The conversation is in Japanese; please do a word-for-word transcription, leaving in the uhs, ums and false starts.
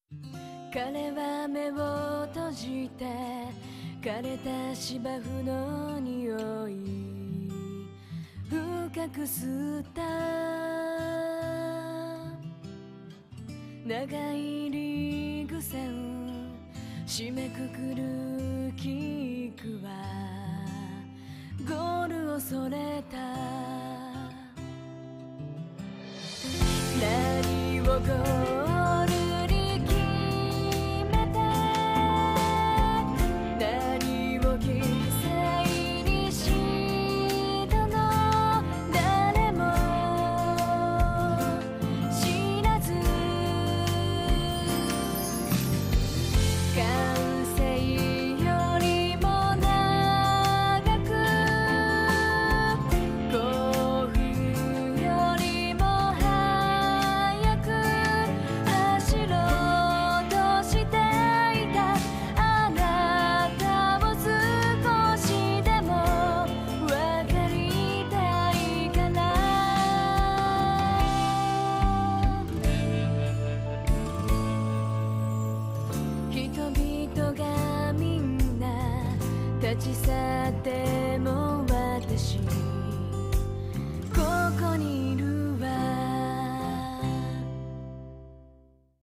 彼は目を閉じて枯れた芝生の匂い深く吸った長いリーグ線締めくくるキックはゴールをそれた何をゴールに決めて何を犠牲にしたの誰も知らず完成よりも長く幸福よりも速く走ろうとしていたあなたを少しでも分かりたいから人々がみんな立ち去って